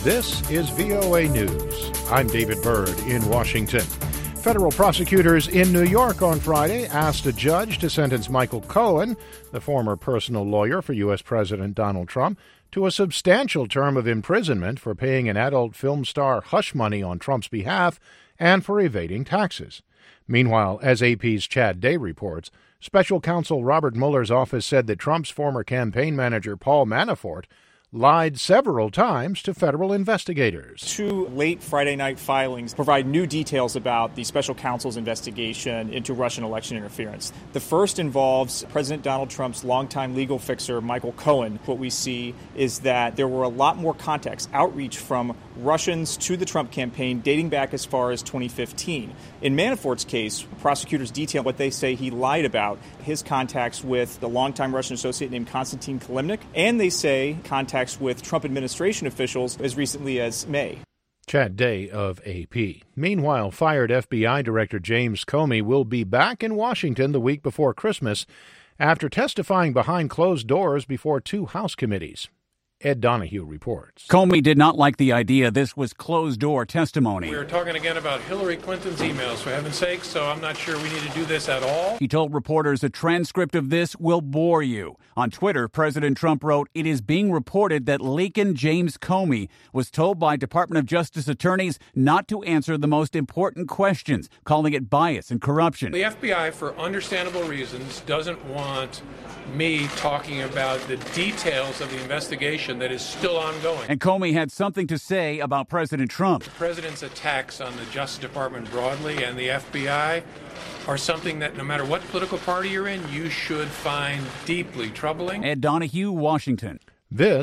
This is VOA News. I'm David Byrd in Washington. Federal prosecutors in New York on Friday asked a judge to sentence Michael Cohen, the former personal lawyer for U.S. President Donald Trump, to a substantial term of imprisonment for paying an adult film star hush money on Trump's behalf and for evading taxes. Meanwhile, as AP's Chad Day reports, special counsel Robert Mueller's office said that Trump's former campaign manager Paul Manafort lied several times to federal investigators. Two late Friday night filings provide new details about the special counsel's investigation into Russian election interference. The first involves President Donald Trump's longtime legal fixer, Michael Cohen. What we see is that there were a lot more contacts, outreach from Russians to the Trump campaign dating back as far as 2015. In Manafort's case, prosecutors detail what they say he lied about, his contacts with the longtime Russian associate named Konstantin Kilimnik, and they say contacts with Trump administration officials as recently as May. Chad Day of AP. Meanwhile, fired FBI Director James Comey will be back in Washington the week before Christmas after testifying behind closed doors before two House committees. Ed Donahue reports. Comey did not like the idea this was closed-door testimony. We were talking again about Hillary Clinton's emails, for heaven's sake, so I'm not sure we need to do this at all. He told reporters a transcript of this will bore you. On Twitter, President Trump wrote, "It is being reported that Laken James Comey was told by Department of Justice attorneys not to answer the most important questions, calling it bias and corruption." The FBI, for understandable reasons, doesn't want me talking about the details of the investigation that is still ongoing. And Comey had something to say about President Trump. The president's attacks on the Justice Department broadly and the FBI are something that no matter what political party you're in, you should find deeply troubling. Ed Donahue, Washington. This